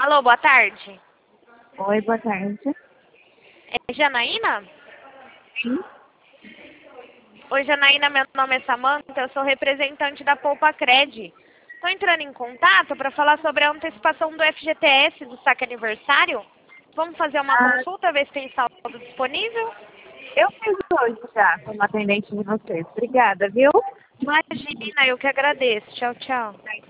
Alô, boa tarde. Oi, boa tarde. É Janaína? Sim. Oi, Janaína, meu nome é Samanta, eu sou representante da Poupa Cred. Estou entrando em contato para falar sobre a antecipação do FGTS do saque aniversário. Vamos fazer uma Ah, consulta, ver se tem saldo disponível? eu fiz hoje já como atendente de vocês. Obrigada, viu? Imagina, eu que agradeço. Tchau, tchau.